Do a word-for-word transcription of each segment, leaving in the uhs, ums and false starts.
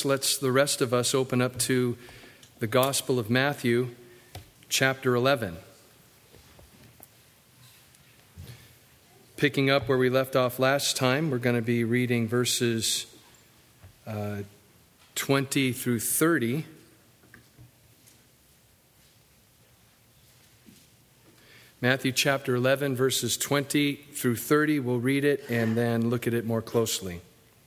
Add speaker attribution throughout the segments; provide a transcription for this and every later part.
Speaker 1: Bibles, let's the rest of us open up to the Gospel of Matthew, chapter eleven. Picking up where we left off last time, we're going to be reading verses uh, twenty through thirty. Matthew chapter eleven, verses twenty through thirty. We'll read it and then look at it more closely.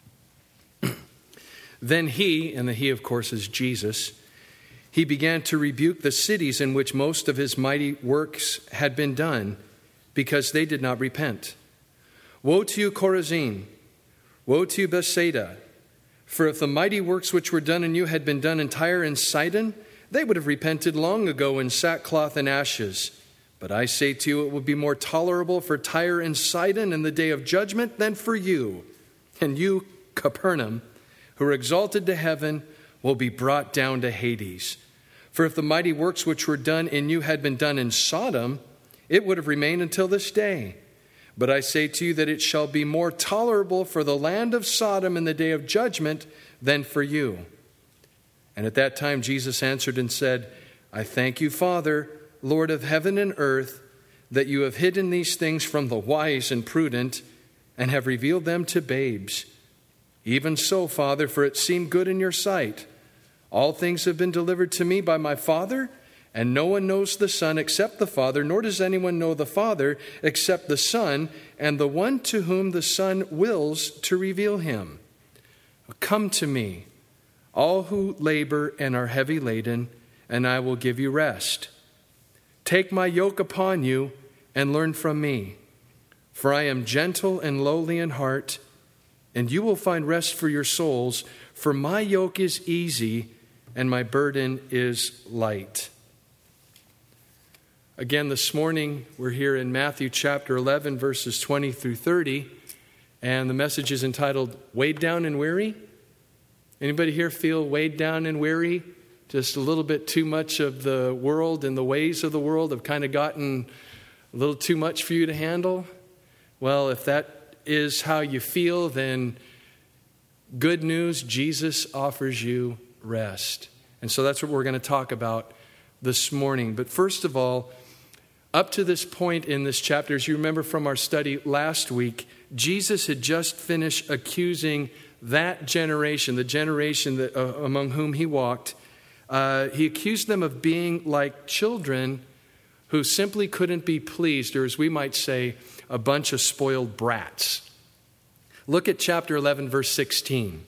Speaker 1: Then he, and the he of course is Jesus, he began to rebuke the cities in which most of his mighty works had been done, because they did not repent. Woe to you, Chorazin! Woe to you, Bethsaida! For if the mighty works which were done in you had been done in Tyre and Sidon, they would have repented long ago in sackcloth and ashes. But I say to you, it will be more tolerable for Tyre and Sidon in the day of judgment than for you. And you, Capernaum, who are exalted to heaven, will be brought down to Hades. For if the mighty works which were done in you had been done in Sodom, it would have remained until this day. But I say to you that it shall be more tolerable for the land of Sodom in the day of judgment than for you. And at that time Jesus answered and said, I thank you, Father, Lord of heaven and earth, that you have hidden these things from the wise and prudent and have revealed them to babes. Even so, Father, for it seemed good in your sight. All things have been delivered to me by my Father, and no one knows the Son except the Father, nor does anyone know the Father except the Son, and the one to whom the Son wills to reveal him. Come to me, all who labor and are heavy laden, and I will give you rest. Take my yoke upon you and learn from me, for I am gentle and lowly in heart, and you will find rest for your souls, for my yoke is easy and my burden is light. Again, this morning, we're here in Matthew chapter eleven, verses twenty through thirty, and the message is entitled, Weighed Down and Weary? Anybody here feel weighed down and weary? Just a little bit too much of the world and the ways of the world have kind of gotten a little too much for you to handle? Well, if that is how you feel, then good news, Jesus offers you rest. And so that's what we're going to talk about this morning. But first of all, up to this point in this chapter, as you remember from our study last week, Jesus had just finished accusing that generation, the generation that, uh, among whom he walked. Uh, he accused them of being like children who simply couldn't be pleased, or as we might say, a bunch of spoiled brats. Look at chapter eleven, verse sixteen.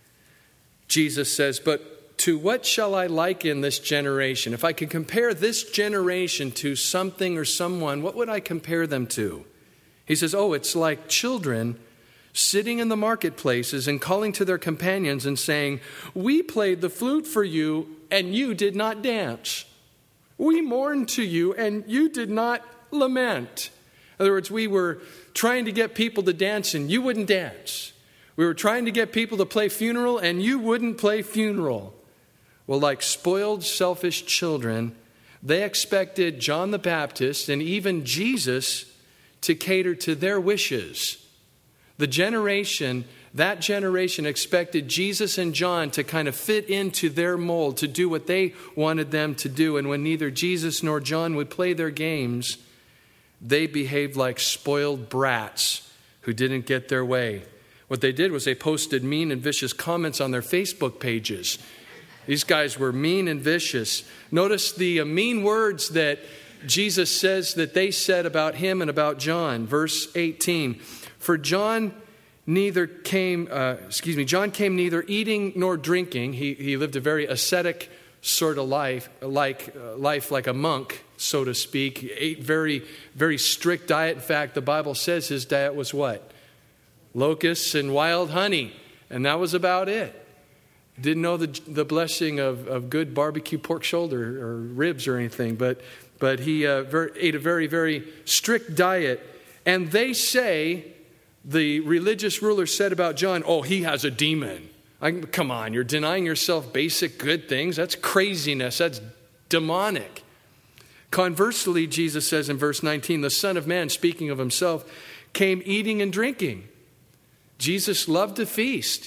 Speaker 1: Jesus says, but to what shall I liken this generation? If I could compare this generation to something or someone, what would I compare them to? He says, oh, it's like children sitting in the marketplaces and calling to their companions and saying, we played the flute for you and you did not dance. We mourned to you and you did not lament. In other words, we were trying to get people to dance and you wouldn't dance. We were trying to get people to play funeral and you wouldn't play funeral. Well, like spoiled, selfish children, they expected John the Baptist and even Jesus to cater to their wishes. The generation, that generation expected Jesus and John to kind of fit into their mold, to do what they wanted them to do. And when neither Jesus nor John would play their games, they behaved like spoiled brats who didn't get their way. What they did was they posted mean and vicious comments on their Facebook pages. These guys were mean and vicious. Notice the mean words that Jesus says that they said about him and about John. Verse eighteen, for John neither came, uh, excuse me, John came neither eating nor drinking. He, he lived a very ascetic sort of life, like uh, life like a monk, so to speak. He ate very, very strict diet. In fact, the Bible says his diet was what? Locusts and wild honey. And that was about it. Didn't know the the blessing of, of good barbecue pork shoulder or ribs or anything. But but he uh, very, ate a very, very strict diet. And they say, the religious ruler said about John, oh, he has a demon. I, come on, you're denying yourself basic good things. That's craziness. That's demonic. Conversely, Jesus says in verse nineteen, the Son of Man, speaking of himself, came eating and drinking. Jesus loved to feast.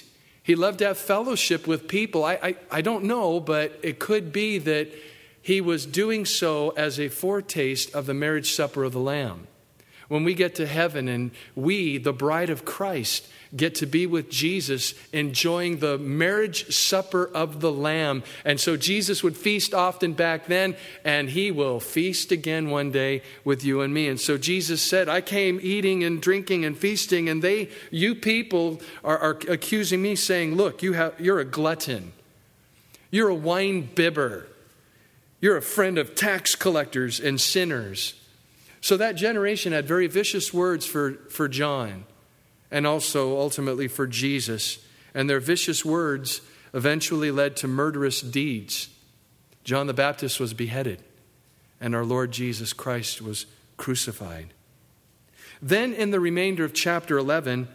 Speaker 1: He loved to have fellowship with people. I, I, I don't know, but it could be that he was doing so as a foretaste of the marriage supper of the Lamb. When we get to heaven and we, the bride of Christ, get to be with Jesus enjoying the marriage supper of the Lamb. And so Jesus would feast often back then, and he will feast again one day with you and me. And so Jesus said, I came eating and drinking and feasting, and they, you people are, are accusing me, saying, look, you have, you're a glutton. You're a wine bibber. You're a friend of tax collectors and sinners. So that generation had very vicious words for, for John and also ultimately for Jesus. And their vicious words eventually led to murderous deeds. John the Baptist was beheaded and our Lord Jesus Christ was crucified. Then in the remainder of chapter eleven,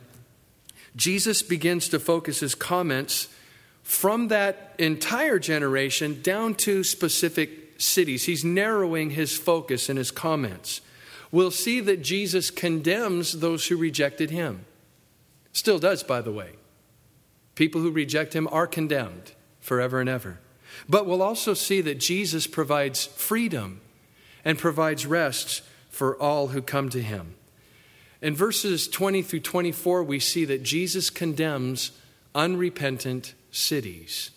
Speaker 1: Jesus begins to focus his comments from that entire generation down to specific cities. He's narrowing his focus in his comments. We'll see that Jesus condemns those who rejected him. Still does, by the way. People who reject him are condemned forever and ever. But we'll also see that Jesus provides freedom and provides rest for all who come to him. In verses twenty through twenty-four, we see that Jesus condemns unrepentant cities.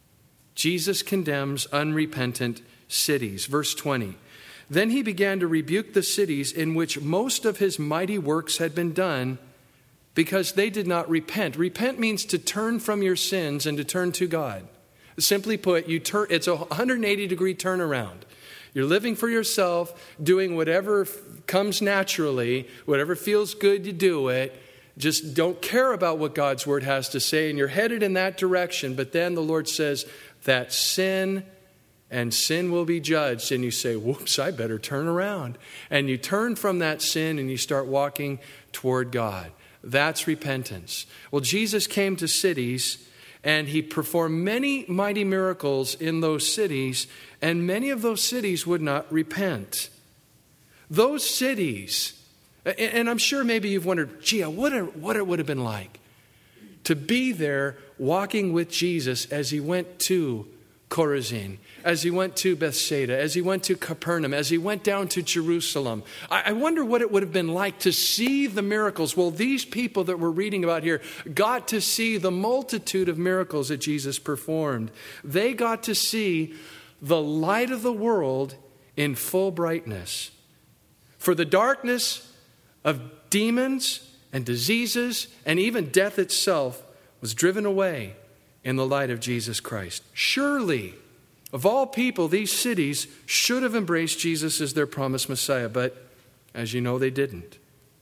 Speaker 1: Jesus condemns unrepentant cities. Verse twenty. Then he began to rebuke the cities in which most of his mighty works had been done because they did not repent. Repent means to turn from your sins and to turn to God. Simply put, you turn, it's a one hundred eighty degree turnaround. You're living for yourself, doing whatever comes naturally, whatever feels good, you do it. Just don't care about what God's word has to say, and you're headed in that direction. But then the Lord says that sin and sin will be judged. And you say, whoops, I better turn around. And you turn from that sin and you start walking toward God. That's repentance. Well, Jesus came to cities and he performed many mighty miracles in those cities, and many of those cities would not repent. Those cities, and I'm sure maybe you've wondered, gee, what it would have been like to be there walking with Jesus as he went to Chorazin, as he went to Bethsaida, as he went to Capernaum, as he went down to Jerusalem. I wonder what it would have been like to see the miracles. Well, these people that we're reading about here got to see the multitude of miracles that Jesus performed. They got to see the light of the world in full brightness. For the darkness of demons and diseases and even death itself was driven away in the light of Jesus Christ. Surely, of all people, these cities should have embraced Jesus as their promised Messiah, but as you know, they didn't.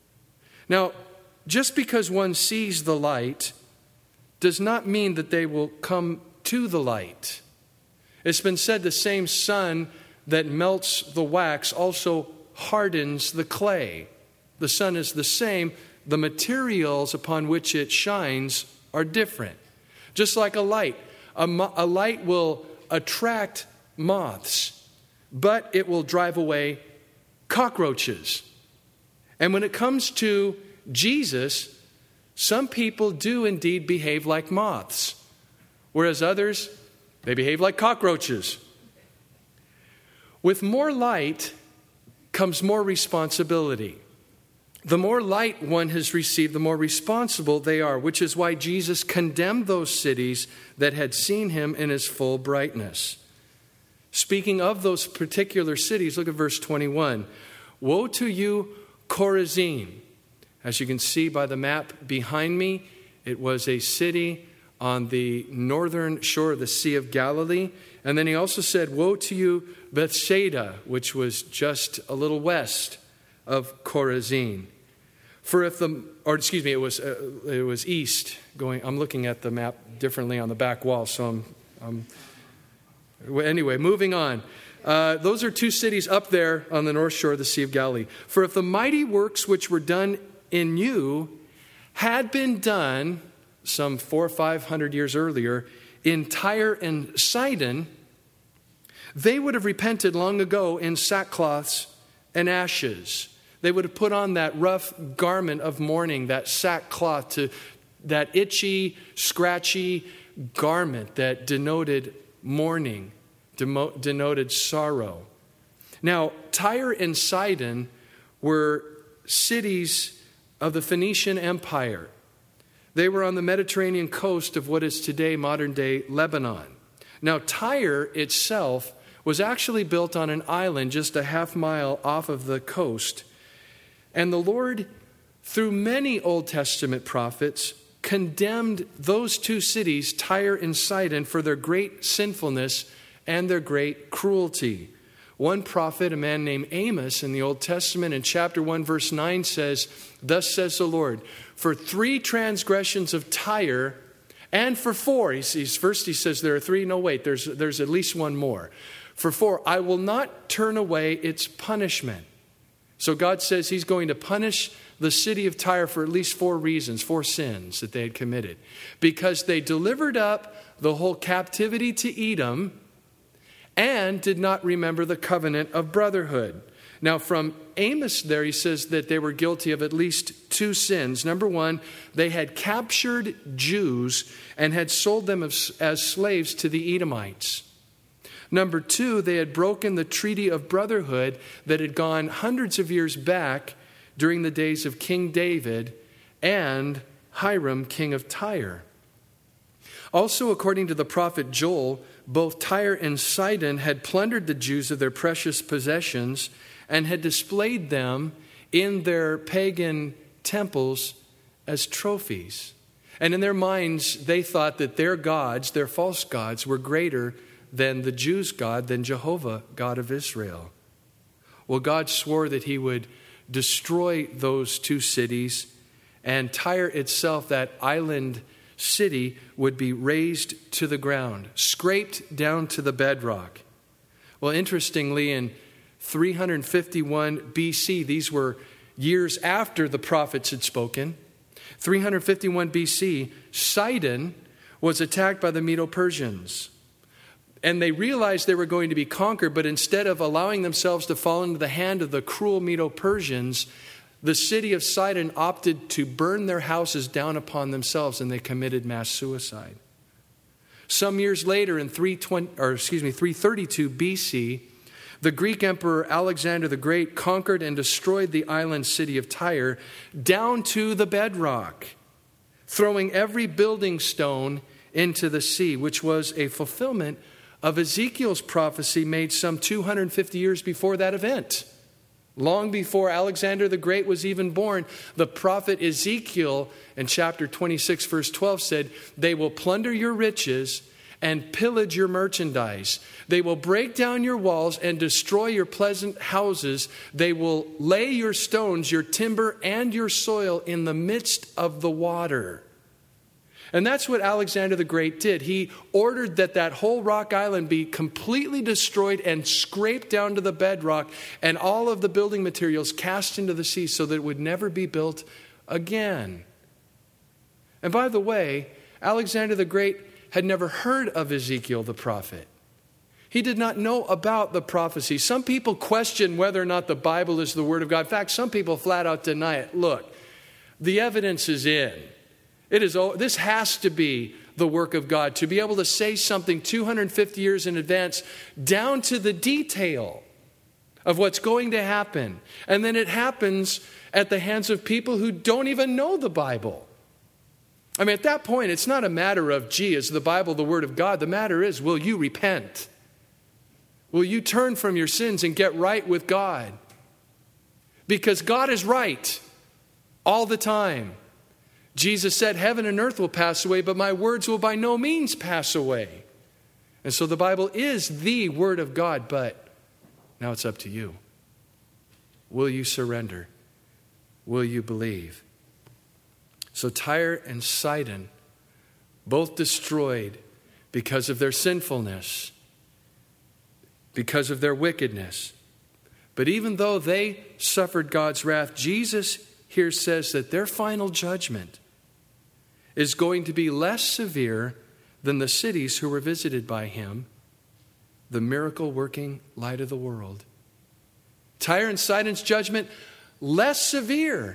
Speaker 1: Now, just because one sees the light does not mean that they will come to the light. It's been said the same sun that melts the wax also hardens the clay. The sun is the same. The materials upon which it shines are different. Just like a light. A, mo- a light will attract moths, but it will drive away cockroaches. And when it comes to Jesus, some people do indeed behave like moths, whereas others, they behave like cockroaches. With more light comes more responsibility. The more light one has received, the more responsible they are, which is why Jesus condemned those cities that had seen him in his full brightness. Speaking of those particular cities, look at verse twenty-one. Woe to you, Chorazin. As you can see by the map behind me, it was a city on the northern shore of the Sea of Galilee. And then he also said, woe to you, Bethsaida, which was just a little west of Chorazin. For if the, or excuse me, it was uh, it was east going. I'm looking at the map differently on the back wall, so I'm. I'm anyway, moving on. Uh, those are two cities up there on the north shore of the Sea of Galilee. For if the mighty works which were done in you had been done some four or five hundred years earlier in Tyre and Sidon, they would have repented long ago in sackcloths and ashes. They would have put on that rough garment of mourning, that sackcloth, to that itchy, scratchy garment that denoted mourning, demo, denoted sorrow. Now, Tyre and Sidon were cities of the Phoenician Empire. They were on the Mediterranean coast of what is today modern-day Lebanon. Now, Tyre itself was actually built on an island just a half mile off of the coast. And the Lord, through many Old Testament prophets, condemned those two cities, Tyre and Sidon, for their great sinfulness and their great cruelty. One prophet, a man named Amos in the Old Testament, in chapter one, verse nine says, "Thus says the Lord, for three transgressions of Tyre, and for four," he's, he's, first he says there are three, no wait, there's, there's at least one more. "For four, I will not turn away its punishment." So God says he's going to punish the city of Tyre for at least four reasons, four sins that they had committed. Because they delivered up the whole captivity to Edom and did not remember the covenant of brotherhood. Now from Amos there, he says that they were guilty of at least two sins. Number one, they had captured Jews and had sold them as, as slaves to the Edomites. Number two, they had broken the treaty of brotherhood that had gone hundreds of years back during the days of King David and Hiram, king of Tyre. Also, according to the prophet Joel, both Tyre and Sidon had plundered the Jews of their precious possessions and had displayed them in their pagan temples as trophies. And in their minds, they thought that their gods, their false gods, were greater than the Jews' God, than Jehovah, God of Israel. Well, God swore that he would destroy those two cities, and Tyre itself, that island city, would be razed to the ground, scraped down to the bedrock. Well, interestingly, in three fifty-one B C, these were years after the prophets had spoken, three fifty-one B C, Sidon was attacked by the Medo-Persians. And they realized they were going to be conquered, but instead of allowing themselves to fall into the hand of the cruel Medo-Persians, the city of Sidon opted to burn their houses down upon themselves, and they committed mass suicide. Some years later, in three twenty, or excuse me, three thirty-two B C, the Greek Emperor Alexander the Great conquered and destroyed the island city of Tyre down to the bedrock, throwing every building stone into the sea, which was a fulfillment of Ezekiel's prophecy made some two hundred fifty years before that event. Long before Alexander the Great was even born, the prophet Ezekiel in chapter twenty-six, verse twelve said, "They will plunder your riches and pillage your merchandise. They will break down your walls and destroy your pleasant houses. They will lay your stones, your timber, and your soil in the midst of the water." And that's what Alexander the Great did. He ordered that that whole rock island be completely destroyed and scraped down to the bedrock, and all of the building materials cast into the sea so that it would never be built again. And by the way, Alexander the Great had never heard of Ezekiel the prophet. He did not know about the prophecy. Some people question whether or not the Bible is the Word of God. In fact, some people flat out deny it. Look, the evidence is in. It is. This has to be the work of God, to be able to say something two hundred fifty years in advance, down to the detail of what's going to happen. And then it happens at the hands of people who don't even know the Bible. I mean, at that point, it's not a matter of, gee, is the Bible the Word of God? The matter is, will you repent? Will you turn from your sins and get right with God? Because God is right all the time. Jesus said, "Heaven and earth will pass away, but my words will by no means pass away." And so the Bible is the Word of God, but now it's up to you. Will you surrender? Will you believe? So Tyre and Sidon, both destroyed because of their sinfulness, because of their wickedness. But even though they suffered God's wrath, Jesus here says that their final judgment is going to be less severe than the cities who were visited by him, the miracle-working light of the world. Tyre and Sidon's judgment, less severe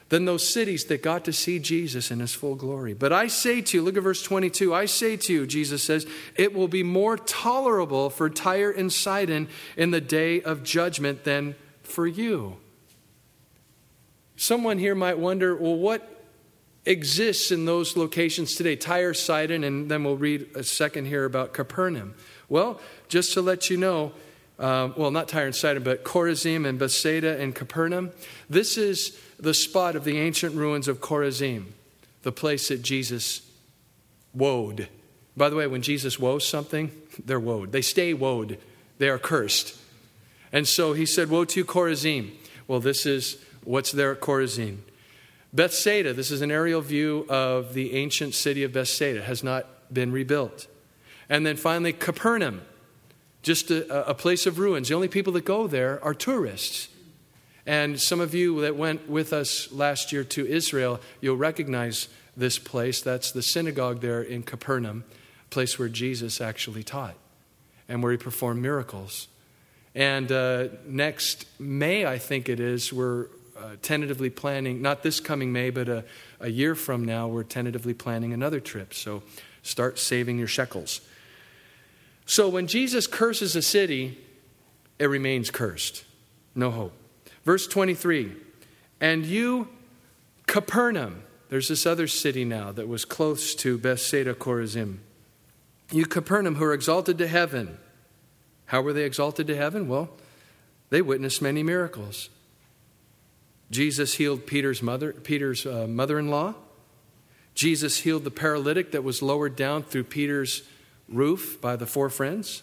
Speaker 1: than those cities that got to see Jesus in his full glory. But I say to you, look at verse twenty-two, I say to you, Jesus says, it will be more tolerable for Tyre and Sidon in the day of judgment than for you. Someone here might wonder, well, what exists in those locations today? Tyre, Sidon, and then we'll read a second here about Capernaum. Well, just to let you know, uh, well, not Tyre and Sidon, but Chorazin and Bethsaida and Capernaum. This is the spot of the ancient ruins of Chorazin, the place that Jesus woed. By the way, when Jesus woes something, they're woed. They stay woed. They are cursed. And so he said, woe to you, Chorazin. Well, this is what's there at Chorazin. Bethsaida, this is an aerial view of the ancient city of Bethsaida. It has not been rebuilt. And then finally, Capernaum, just a, a place of ruins. The only people that go there are tourists. And some of you that went with us last year to Israel, you'll recognize this place. That's the synagogue there in Capernaum, a place where Jesus actually taught and where he performed miracles. And uh, next May, I think it is, we're uh, tentatively planning, not this coming May, but a, a year from now, we're tentatively planning another trip. So start saving your shekels. So when Jesus curses a city, it remains cursed. No hope. Verse twenty-three, and you, Capernaum, there's this other city now that was close to Bethsaida, Chorazin. You, Capernaum, who are exalted to heaven. How were they exalted to heaven? Well, they witnessed many miracles. Jesus healed Peter's mother, Peter's uh, mother-in-law. Jesus healed the paralytic that was lowered down through Peter's roof by the four friends.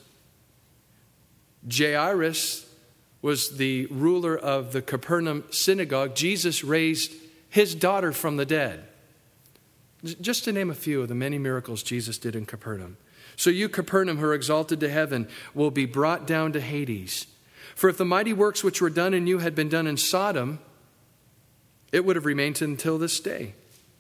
Speaker 1: Jairus was the ruler of the Capernaum synagogue. Jesus raised his daughter from the dead. Just to name a few of the many miracles Jesus did in Capernaum. So you, Capernaum, who are exalted to heaven, will be brought down to Hades. For if the mighty works which were done in you had been done in Sodom, it would have remained until this day.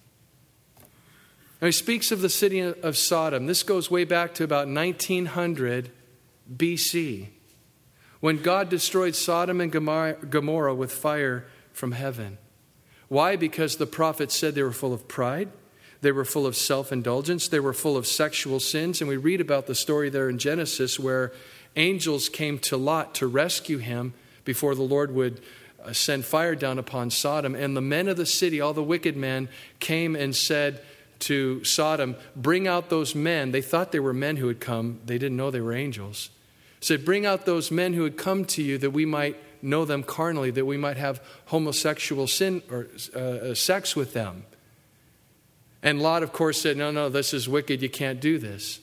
Speaker 1: Now he speaks of the city of Sodom. This goes way back to about nineteen hundred B C, when God destroyed Sodom and Gomorrah with fire from heaven. Why? Because the prophets said they were full of pride. They were full of self-indulgence. They were full of sexual sins. And we read about the story there in Genesis where angels came to Lot to rescue him before the Lord would send fire down upon Sodom. And the men of the city, all the wicked men, came and said to Sodom, bring out those men. They thought they were men who had come. They didn't know they were angels. Said, bring out those men who had come to you that we might know them carnally, that we might have homosexual sin or uh, sex with them. And Lot, of course, said, no, no, this is wicked. You can't do this.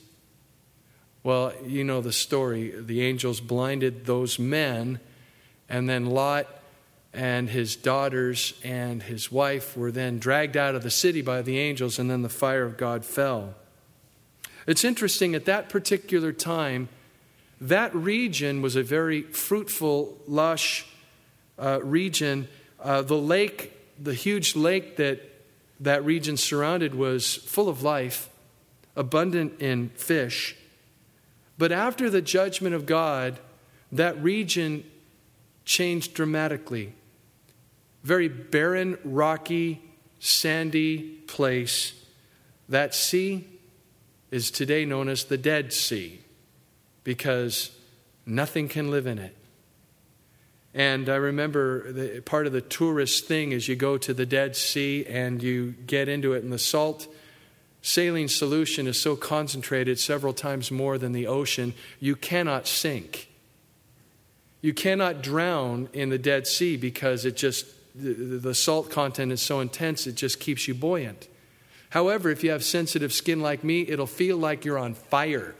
Speaker 1: Well, you know the story. The angels blinded those men, and then Lot and his daughters and his wife were then dragged out of the city by the angels, and then the fire of God fell. It's interesting, at that particular time, that region was a very fruitful, lush uh, region. Uh, the lake, the huge lake that that region surrounded was full of life, abundant in fish. But after the judgment of God, that region changed dramatically. Very barren, rocky, sandy place. That sea is today known as the Dead Sea, because nothing can live in it. And I remember the, part of the tourist thing is you go to the Dead Sea and you get into it, and the salt saline solution is so concentrated, several times more than the ocean, you cannot sink. You cannot drown in the Dead Sea because it just, the, the salt content is so intense, it just keeps you buoyant. However, if you have sensitive skin like me, it'll feel like you're on fire.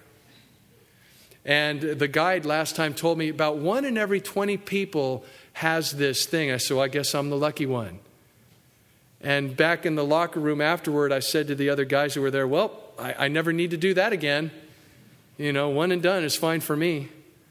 Speaker 1: And the guide last time told me about one in every twenty people has this thing. I said, well, I guess I'm the lucky one. And back in the locker room afterward, I said to the other guys who were there, well, I, I never need to do that again. You know, one and done is fine for me.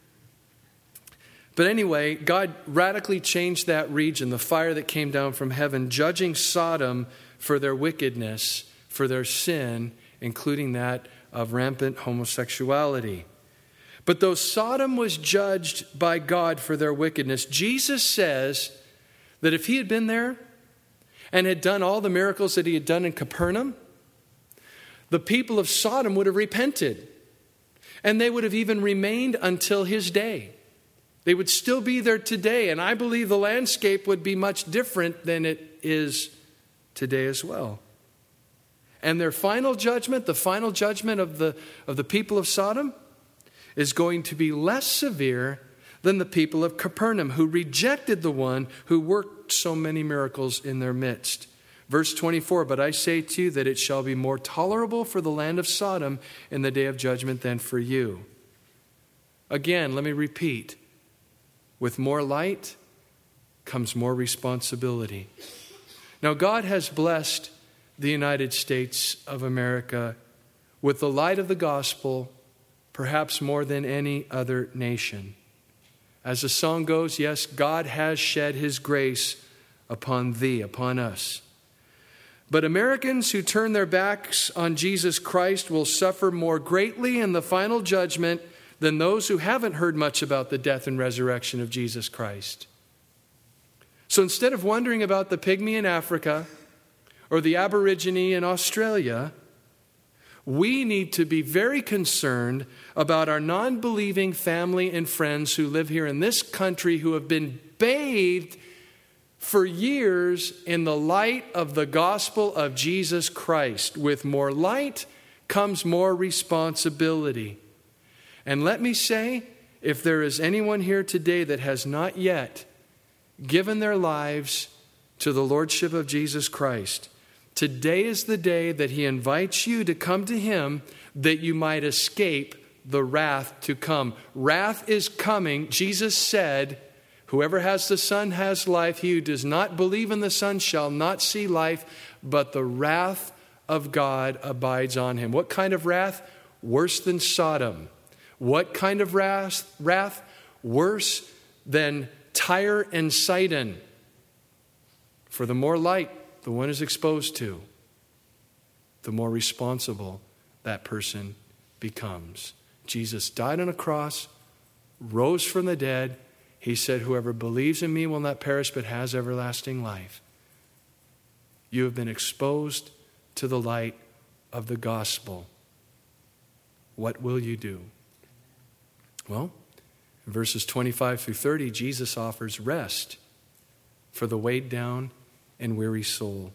Speaker 1: But anyway, God radically changed that region, the fire that came down from heaven, judging Sodom for their wickedness, for their sin, including that of rampant homosexuality. But though Sodom was judged by God for their wickedness, Jesus says that if he had been there and had done all the miracles that he had done in Capernaum, the people of Sodom would have repented. And they would have even remained until his day. They would still be there today. And I believe the landscape would be much different than it is today as well. And their final judgment, the final judgment of the, of the people of Sodom, is going to be less severe than the people of Capernaum, who rejected the one who worked so many miracles in their midst. Verse twenty-four, but I say to you that it shall be more tolerable for the land of Sodom in the day of judgment than for you. Again, let me repeat. With more light comes more responsibility. Now, God has blessed the United States of America with the light of the gospel, perhaps more than any other nation. As the song goes, yes, God has shed his grace upon thee, upon us. But Americans who turn their backs on Jesus Christ will suffer more greatly in the final judgment than those who haven't heard much about the death and resurrection of Jesus Christ. So instead of wondering about the pygmy in Africa or the aborigine in Australia, we need to be very concerned about our non-believing family and friends who live here in this country who have been bathed for years in the light of the gospel of Jesus Christ. With more light comes more responsibility. And let me say, if there is anyone here today that has not yet given their lives to the Lordship of Jesus Christ, today is the day that he invites you to come to him that you might escape the wrath to come. Wrath is coming. Jesus said, whoever has the Son has life. He who does not believe in the Son shall not see life, but the wrath of God abides on him. What kind of wrath? Worse than Sodom. What kind of wrath? Wrath? Worse than Tyre and Sidon. For the more light the one is exposed to, the more responsible that person becomes. Jesus died on a cross, rose from the dead. He said, whoever believes in me will not perish but has everlasting life. You have been exposed to the light of the gospel. What will you do? Well, in verses twenty-five through thirty, Jesus offers rest for the weighed down and weary soul.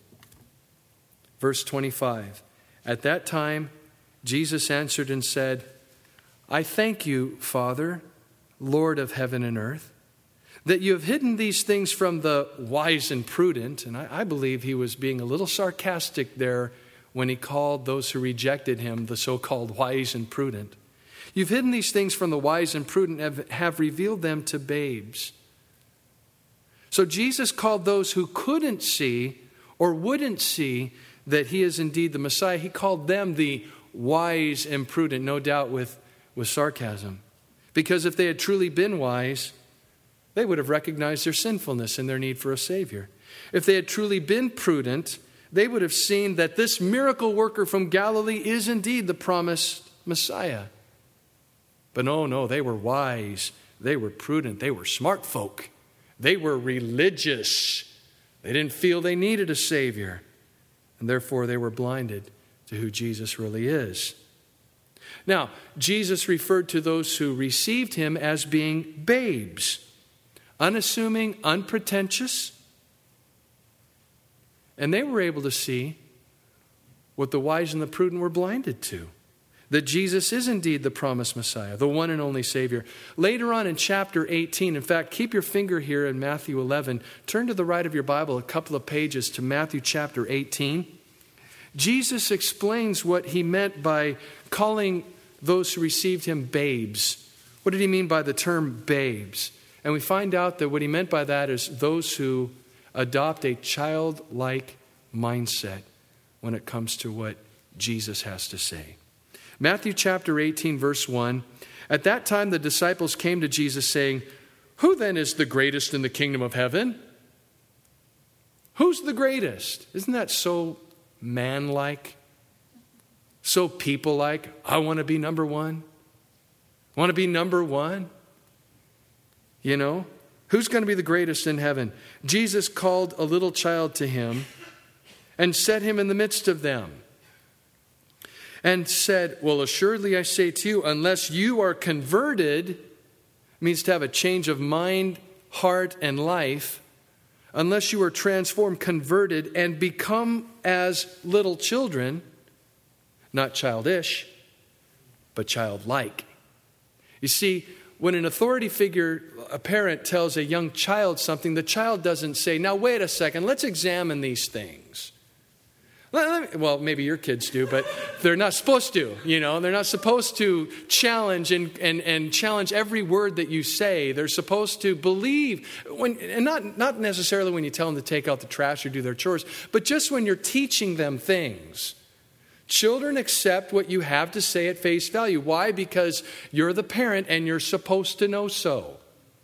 Speaker 1: Verse twenty-five, at that time, Jesus answered and said, I thank you, Father, Lord of heaven and earth, that you have hidden these things from the wise and prudent. And I, I believe he was being a little sarcastic there when he called those who rejected him the so-called wise and prudent. You've hidden these things from the wise and prudent and have, have revealed them to babes. So Jesus called those who couldn't see or wouldn't see that he is indeed the Messiah. He called them the wise and prudent, no doubt with, with sarcasm. Because if they had truly been wise, they would have recognized their sinfulness and their need for a Savior. If they had truly been prudent, they would have seen that this miracle worker from Galilee is indeed the promised Messiah. But no, no, they were wise. They were prudent. They were smart folk. They were religious. They didn't feel they needed a Savior. And therefore they were blinded to who Jesus really is. Now, Jesus referred to those who received him as being babes, unassuming, unpretentious. And they were able to see what the wise and the prudent were blinded to. That Jesus is indeed the promised Messiah, the one and only Savior. Later on in chapter eighteen, in fact, keep your finger here in Matthew eleven. Turn to the right of your Bible a couple of pages to Matthew chapter eighteen. Jesus explains what he meant by calling those who received him babes. What did he mean by the term babes? And we find out that what he meant by that is those who adopt a childlike mindset when it comes to what Jesus has to say. Matthew chapter eighteen, verse one. At that time the disciples came to Jesus saying, who then is the greatest in the kingdom of heaven? Who's the greatest? Isn't that so man-like? So people-like? I want to be number one. I want to be number one. You know, who's going to be the greatest in heaven? Jesus called a little child to him and set him in the midst of them, and said, well, assuredly I say to you, unless you are converted, means to have a change of mind, heart, and life, unless you are transformed, converted, and become as little children, not childish, but childlike. You see, when an authority figure, a parent, tells a young child something, the child doesn't say, now wait a second, let's examine these things. Well, maybe your kids do, but they're not supposed to, you know. They're not supposed to challenge and, and, and challenge every word that you say. They're supposed to believe, when, and not, not necessarily when you tell them to take out the trash or do their chores, but just when you're teaching them things. Children accept what you have to say at face value. Why? Because you're the parent and you're supposed to know so.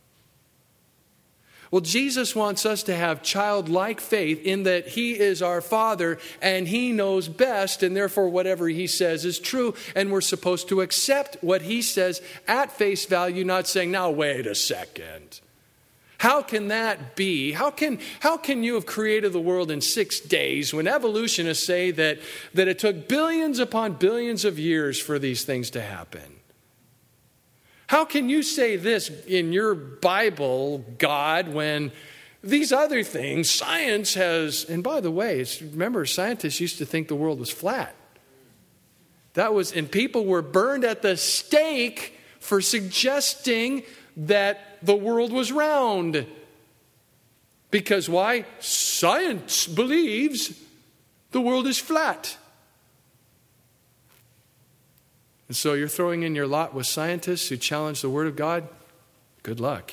Speaker 1: Well, Jesus wants us to have childlike faith in that he is our Father and he knows best, and therefore whatever he says is true, and we're supposed to accept what he says at face value, not saying, now wait a second. How can that be? How can, how can you have created the world in six days when evolutionists say that, that it took billions upon billions of years for these things to happen? How can you say this in your Bible, God, when these other things, science has, and by the way, it's, remember, scientists used to think the world was flat. That was, and people were burned at the stake for suggesting that the world was round. Because why? Science believes the world is flat. And so you're throwing in your lot with scientists who challenge the Word of God? Good luck.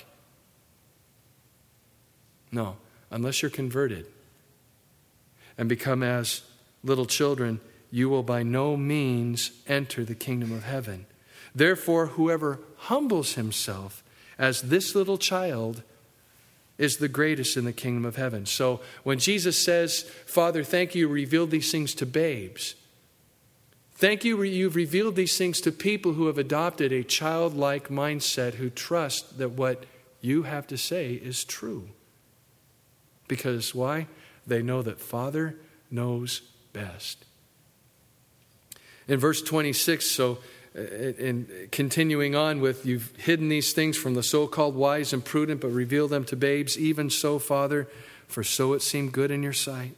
Speaker 1: No, unless you're converted and become as little children, you will by no means enter the kingdom of heaven. Therefore, whoever humbles himself as this little child is the greatest in the kingdom of heaven. So when Jesus says, Father, thank you, revealed these things to babes. Thank you, you've revealed these things to people who have adopted a childlike mindset, who trust that what you have to say is true. Because why? They know that Father knows best. In verse twenty-six, so in continuing on with, you've hidden these things from the so-called wise and prudent, but revealed them to babes. Even so, Father, for so it seemed good in your sight.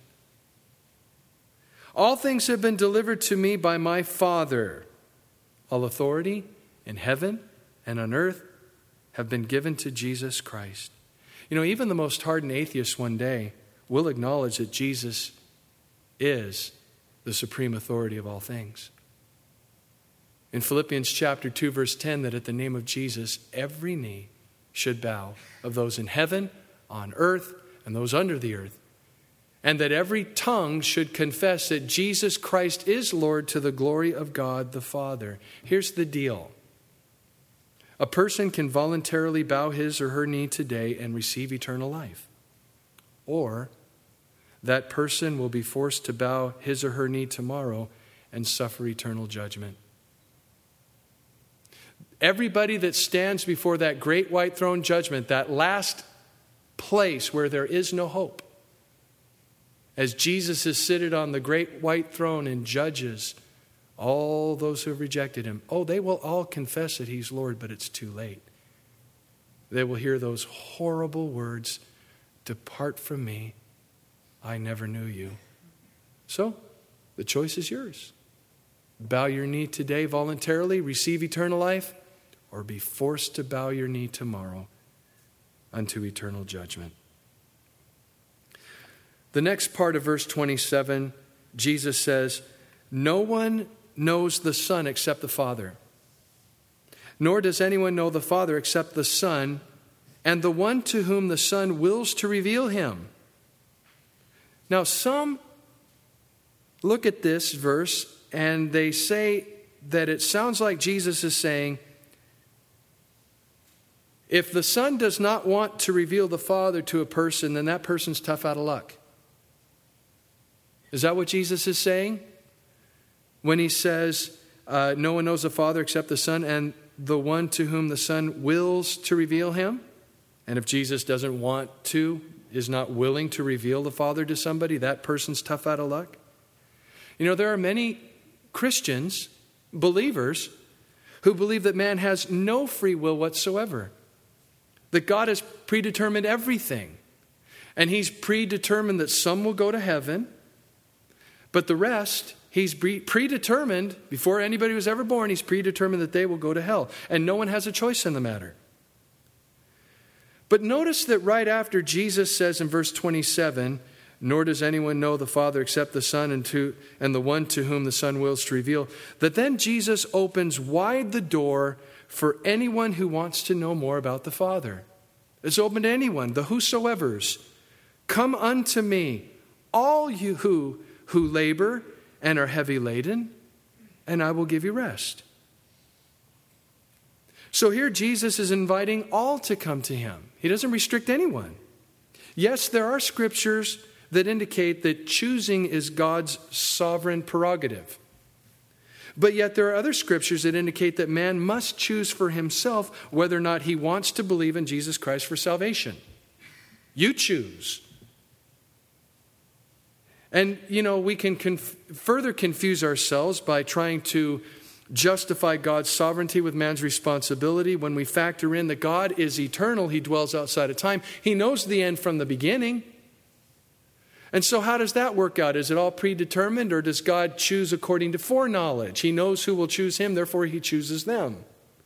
Speaker 1: All things have been delivered to me by my Father. All authority in heaven and on earth have been given to Jesus Christ. You know, even the most hardened atheist one day will acknowledge that Jesus is the supreme authority of all things. In Philippians chapter two, verse ten, that at the name of Jesus, every knee should bow, of those in heaven, on earth, and those under the earth. And that every tongue should confess that Jesus Christ is Lord, to the glory of God the Father. Here's the deal. A person can voluntarily bow his or her knee today and receive eternal life. Or that person will be forced to bow his or her knee tomorrow and suffer eternal judgment. Everybody that stands before that great white throne judgment, that last place where there is no hope, as Jesus is seated on the great white throne and judges all those who have rejected him, oh, they will all confess that he's Lord, but it's too late. They will hear those horrible words, "Depart from me, I never knew you." So, the choice is yours. Bow your knee today voluntarily, receive eternal life, or be forced to bow your knee tomorrow unto eternal judgment. The next part of verse twenty-seven, Jesus says, "No one knows the Son except the Father. Nor does anyone know the Father except the Son, and the one to whom the Son wills to reveal him." Now, some look at this verse and they say that it sounds like Jesus is saying, if the Son does not want to reveal the Father to a person, then that person's tough out of luck. Is that what Jesus is saying? When he says, uh, no one knows the Father except the Son, and the one to whom the Son wills to reveal him? And if Jesus doesn't want to is not willing to reveal the Father to somebody, that person's tough out of luck. You know, there are many Christians, believers, who believe that man has no free will whatsoever. That God has predetermined everything. And he's predetermined that some will go to heaven, but the rest, he's predetermined, before anybody was ever born, he's predetermined that they will go to hell. And no one has a choice in the matter. But notice that right after Jesus says in verse twenty-seven, nor does anyone know the Father except the Son and, to, and the one to whom the Son wills to reveal, that then Jesus opens wide the door for anyone who wants to know more about the Father. It's open to anyone, the whosoevers. Come unto me, all you who, who labor and are heavy laden, and I will give you rest. So here Jesus is inviting all to come to him. He doesn't restrict anyone. Yes, there are scriptures that indicate that choosing is God's sovereign prerogative. But yet there are other scriptures that indicate that man must choose for himself whether or not he wants to believe in Jesus Christ for salvation. You choose. And, you know, we can conf- further confuse ourselves by trying to justify God's sovereignty with man's responsibility when we factor in that God is eternal. He dwells outside of time. He knows the end from the beginning. And so how does that work out? Is it all predetermined, or does God choose according to foreknowledge? He knows who will choose him, therefore he chooses them.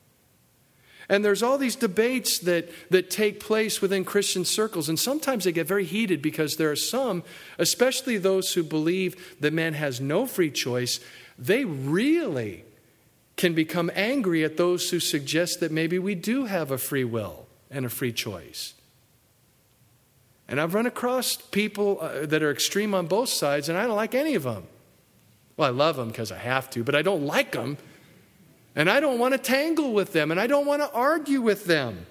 Speaker 1: And there's all these debates that, that take place within Christian circles, and sometimes they get very heated because there are some, especially those who believe that man has no free choice, they really can become angry at those who suggest that maybe we do have a free will and a free choice. And I've run across people uh, that are extreme on both sides, and I don't like any of them. Well, I love them because I have to, but I don't like them. And I don't want to tangle with them, and I don't want to argue with them.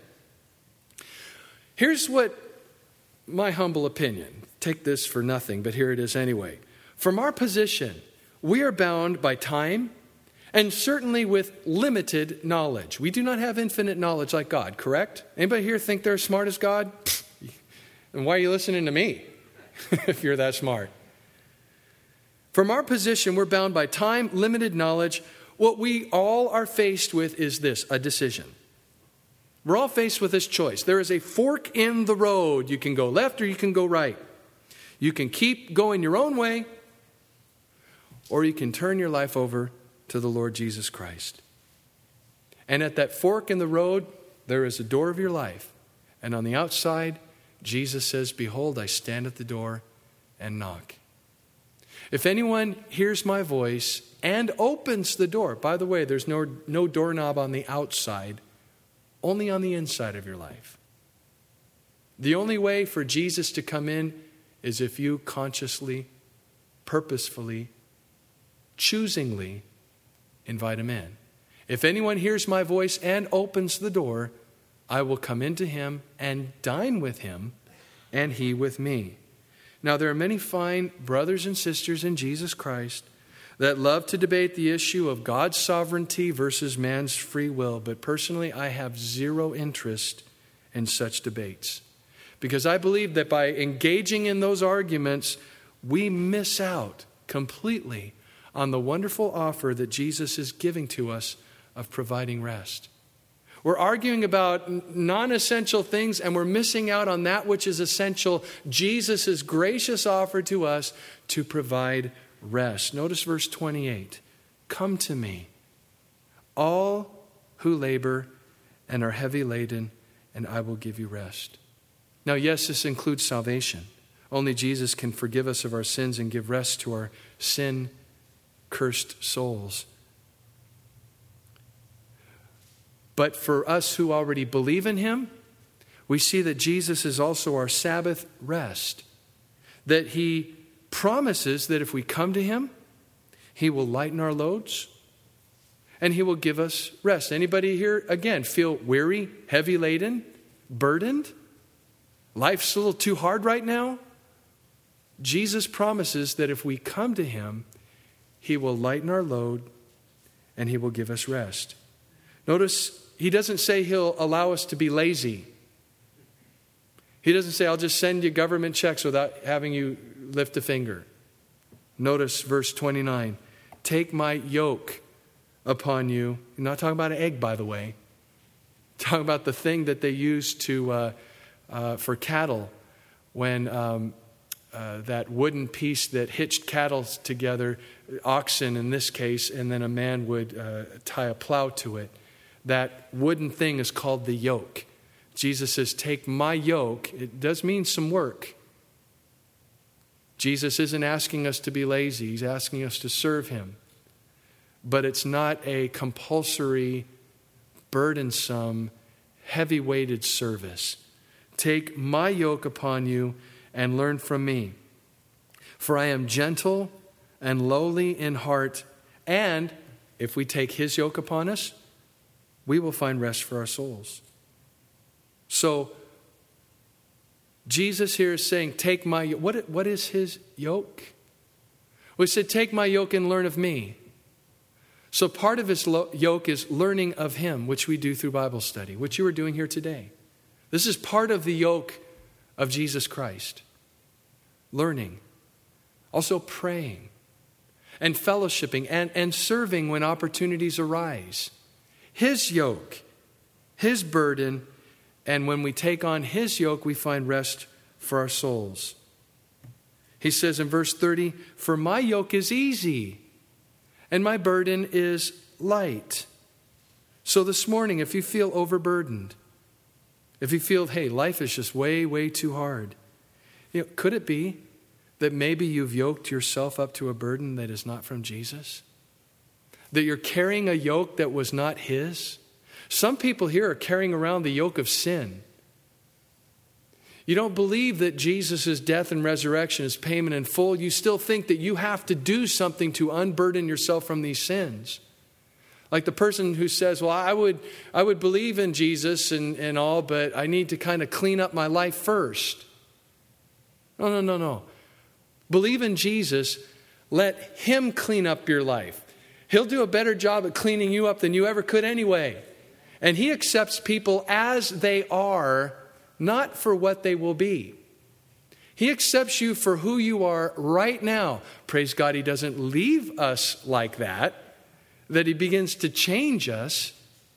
Speaker 1: Here's what my humble opinion. Take this for nothing, but here it is anyway. From our position, we are bound by time and certainly with limited knowledge. We do not have infinite knowledge like God, correct? Anybody here think they're as smart as God? And why are you listening to me if you're that smart? From our position, we're bound by time, limited knowledge. What we all are faced with is this, a decision. We're all faced with this choice. There is a fork in the road. You can go left or you can go right. You can keep going your own way, or you can turn your life over to the Lord Jesus Christ. And at that fork in the road, there is a door of your life. And on the outside, Jesus says, behold, I stand at the door and knock. If anyone hears my voice and opens the door, by the way, there's no, no doorknob on the outside, only on the inside of your life. The only way for Jesus to come in is if you consciously, purposefully, choosingly invite him in. If anyone hears my voice and opens the door, I will come into him and dine with him, and he with me. Now, there are many fine brothers and sisters in Jesus Christ that love to debate the issue of God's sovereignty versus man's free will. But personally, I have zero interest in such debates, because I believe that by engaging in those arguments, we miss out completely on the wonderful offer that Jesus is giving to us of providing rest. We're arguing about non-essential things, and we're missing out on that which is essential, Jesus' gracious offer to us to provide rest. Notice verse twenty-eight. Come to me, all who labor and are heavy laden, and I will give you rest. Now, yes, this includes salvation. Only Jesus can forgive us of our sins and give rest to our sin-cursed souls. But for us who already believe in him, we see that Jesus is also our Sabbath rest. That he promises that if we come to him, he will lighten our loads and he will give us rest. Anybody here, again, feel weary, heavy laden, burdened? Life's a little too hard right now? Jesus promises that if we come to him, he will lighten our load and he will give us rest. Notice, he doesn't say he'll allow us to be lazy. He doesn't say, I'll just send you government checks without having you lift a finger. Notice verse twenty-nine. Take my yoke upon you. I'm not talking about an egg, by the way. I'm talking about the thing that they use to uh, uh, for cattle when um, uh, that wooden piece that hitched cattle together, oxen in this case, and then a man would uh, tie a plow to it. That wooden thing is called the yoke. Jesus says, take my yoke. It does mean some work. Jesus isn't asking us to be lazy. He's asking us to serve him. But it's not a compulsory, burdensome, heavy-weighted service. Take my yoke upon you and learn from me. For I am gentle and lowly in heart. And if we take his yoke upon us, we will find rest for our souls. So, Jesus here is saying, take my yoke. What, what is his yoke? Well, he said, take my yoke and learn of me. So part of his lo- yoke is learning of him, which we do through Bible study, which you are doing here today. This is part of the yoke of Jesus Christ. Learning. Also praying and fellowshipping and, and serving when opportunities arise. His yoke, his burden, and when we take on his yoke, we find rest for our souls. He says in verse thirty, for my yoke is easy and my burden is light. So this morning, if you feel overburdened, if you feel, hey, life is just way, way too hard, you know, could it be that maybe you've yoked yourself up to a burden that is not from Jesus? That you're carrying a yoke that was not his? Some people here are carrying around the yoke of sin. You don't believe that Jesus' death and resurrection is payment in full. You still think that you have to do something to unburden yourself from these sins. Like the person who says, well, I would I would believe in Jesus and, and all, but I need to kind of clean up my life first. No, no, no, no. Believe in Jesus. Let him clean up your life. He'll do a better job at cleaning you up than you ever could anyway. And he accepts people as they are, not for what they will be. He accepts you for who you are right now. Praise God, he doesn't leave us like that, that he begins to change us.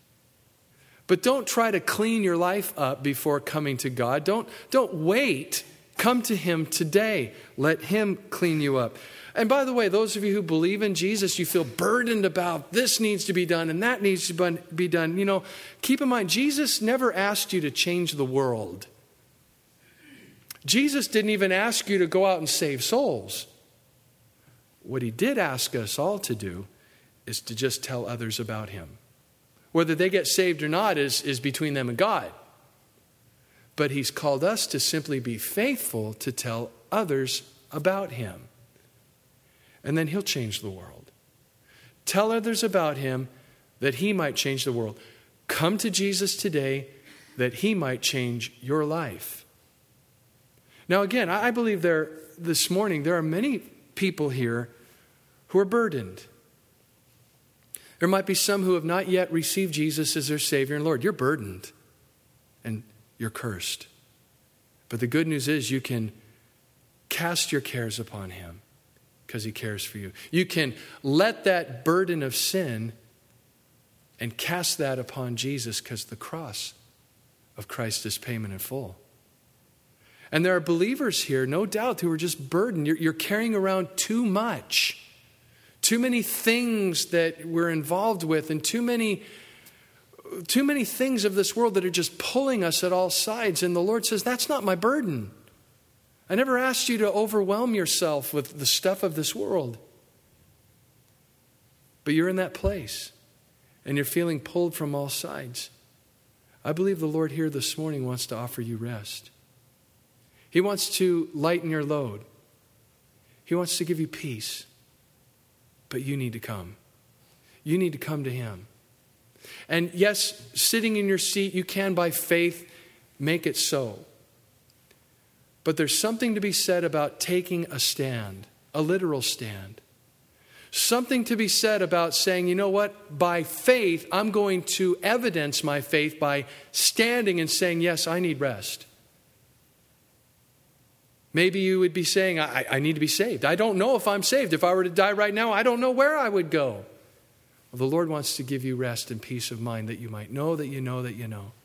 Speaker 1: But don't try to clean your life up before coming to God. Don't, don't wait. Come to him today. Let him clean you up. And by the way, those of you who believe in Jesus, you feel burdened about this needs to be done and that needs to be done. You know, keep in mind, Jesus never asked you to change the world. Jesus didn't even ask you to go out and save souls. What he did ask us all to do is to just tell others about him. Whether they get saved or not is, is between them and God. But he's called us to simply be faithful to tell others about him. And then he'll change the world. Tell others about him that he might change the world. Come to Jesus today that he might change your life. Now again, I believe there this morning there are many people here who are burdened. There might be some who have not yet received Jesus as their Savior and Lord. You're burdened and you're cursed. But the good news is you can cast your cares upon him, because he cares for you. You can let that burden of sin and cast that upon Jesus, because the cross of Christ is payment in full. And there are believers here, no doubt, who are just burdened. You're, you're carrying around too much. Too many things that we're involved with, and too many, too many things of this world that are just pulling us at all sides. And the Lord says, that's not my burden. I never asked you to overwhelm yourself with the stuff of this world. But you're in that place, and you're feeling pulled from all sides. I believe the Lord here this morning wants to offer you rest. He wants to lighten your load. He wants to give you peace. But you need to come. You need to come to him. And yes, sitting in your seat, you can by faith make it so. But there's something to be said about taking a stand, a literal stand. Something to be said about saying, you know what, by faith, I'm going to evidence my faith by standing and saying, yes, I need rest. Maybe you would be saying, I, I need to be saved. I don't know if I'm saved. If I were to die right now, I don't know where I would go. Well, the Lord wants to give you rest and peace of mind that you might know that you know that you know.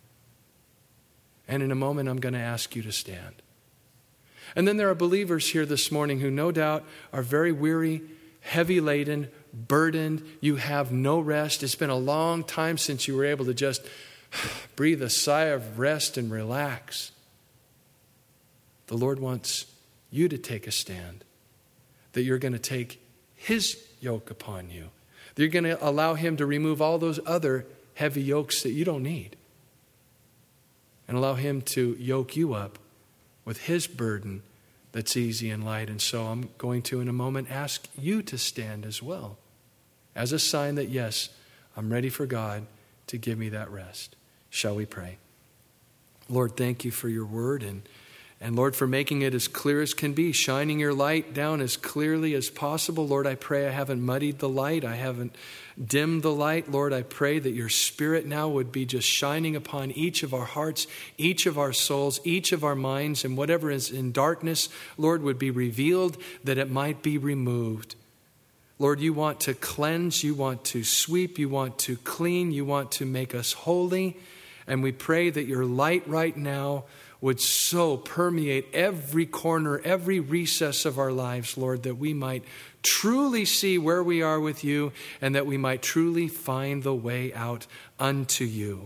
Speaker 1: And in a moment, I'm going to ask you to stand. And then there are believers here this morning who no doubt are very weary, heavy laden, burdened. You have no rest. It's been a long time since you were able to just breathe a sigh of rest and relax. The Lord wants you to take a stand, that you're going to take His yoke upon you, that you're going to allow Him to remove all those other heavy yokes that you don't need, and allow Him to yoke you up with His burden that's easy and light. And so I'm going to, in a moment, ask you to stand as well, as a sign that, yes, I'm ready for God to give me that rest. Shall we pray? Lord, thank you for your word, and And Lord, for making it as clear as can be, shining your light down as clearly as possible. Lord, I pray I haven't muddied the light. I haven't dimmed the light. Lord, I pray that your Spirit now would be just shining upon each of our hearts, each of our souls, each of our minds, and whatever is in darkness, Lord, would be revealed that it might be removed. Lord, you want to cleanse, you want to sweep, you want to clean, you want to make us holy. And we pray that your light right now would so permeate every corner, every recess of our lives, Lord, that we might truly see where we are with you and that we might truly find the way out unto you.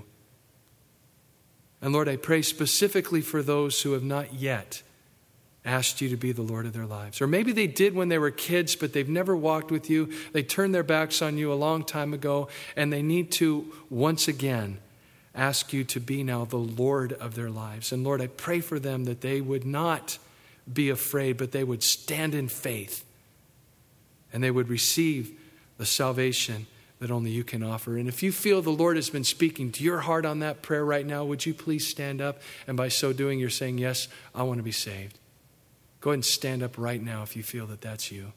Speaker 1: And Lord, I pray specifically for those who have not yet asked you to be the Lord of their lives. Or maybe they did when they were kids, but they've never walked with you. They turned their backs on you a long time ago, and they need to once again ask you to be now the Lord of their lives. And Lord, I pray for them that they would not be afraid, but they would stand in faith and they would receive the salvation that only you can offer. And if you feel the Lord has been speaking to your heart on that prayer right now, would you please stand up? And by so doing, you're saying, yes, I want to be saved. Go ahead and stand up right now if you feel that that's you.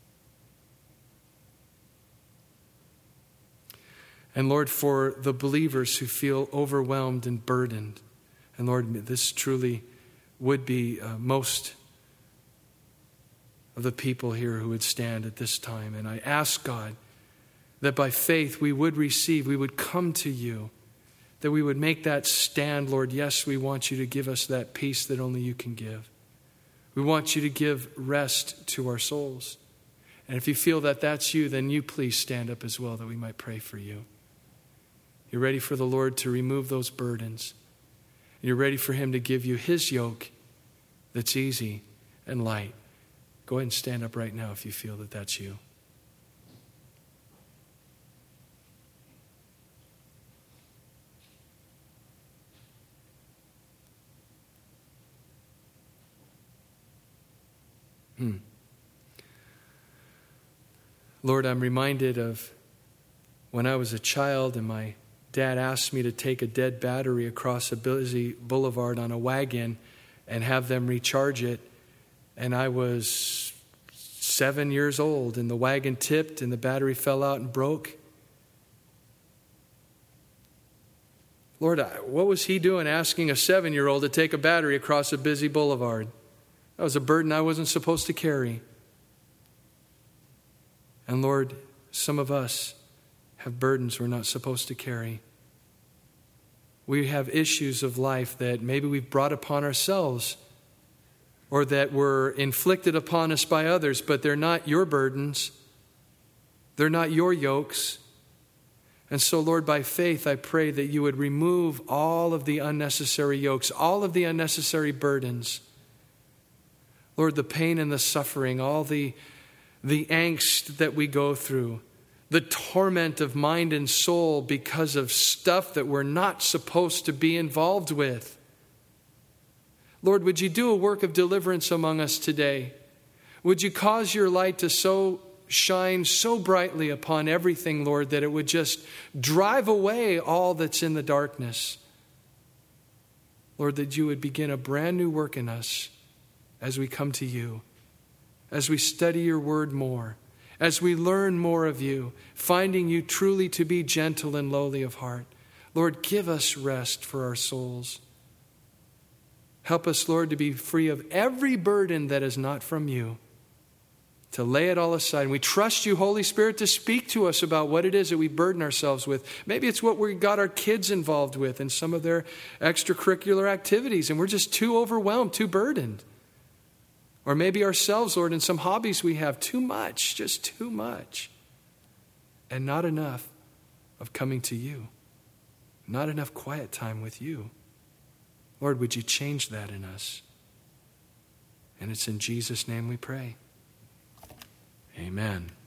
Speaker 1: And Lord, for the believers who feel overwhelmed and burdened, and Lord, this truly would be uh, most of the people here who would stand at this time. And I ask God that by faith we would receive, we would come to you, that we would make that stand, Lord. Yes, we want you to give us that peace that only you can give. We want you to give rest to our souls. And if you feel that that's you, then you please stand up as well, that we might pray for you. You're ready for the Lord to remove those burdens. You're ready for Him to give you His yoke that's easy and light. Go ahead and stand up right now if you feel that that's you. Hmm. Lord, I'm reminded of when I was a child and my Dad asked me to take a dead battery across a busy boulevard on a wagon and have them recharge it. And I was seven years old, and the wagon tipped and the battery fell out and broke. Lord, what was He doing asking a seven-year-old to take a battery across a busy boulevard? That was a burden I wasn't supposed to carry. And Lord, some of us have burdens we're not supposed to carry. We have issues of life that maybe we've brought upon ourselves or that were inflicted upon us by others, but they're not your burdens. They're not your yokes. And so, Lord, by faith, I pray that you would remove all of the unnecessary yokes, all of the unnecessary burdens. Lord, the pain and the suffering, all the, the angst that we go through, the torment of mind and soul because of stuff that we're not supposed to be involved with. Lord, would you do a work of deliverance among us today? Would you cause your light to so shine so brightly upon everything, Lord, that it would just drive away all that's in the darkness? Lord, that you would begin a brand new work in us as we come to you, as we study your word more, as we learn more of you, finding you truly to be gentle and lowly of heart. Lord, give us rest for our souls. Help us, Lord, to be free of every burden that is not from you, to lay it all aside. And we trust you, Holy Spirit, to speak to us about what it is that we burden ourselves with. Maybe it's what we got our kids involved with in some of their extracurricular activities, and we're just too overwhelmed, too burdened. Or maybe ourselves, Lord, in some hobbies we have, too much, just too much. And not enough of coming to you. Not enough quiet time with you. Lord, would you change that in us? And it's in Jesus' name we pray. Amen.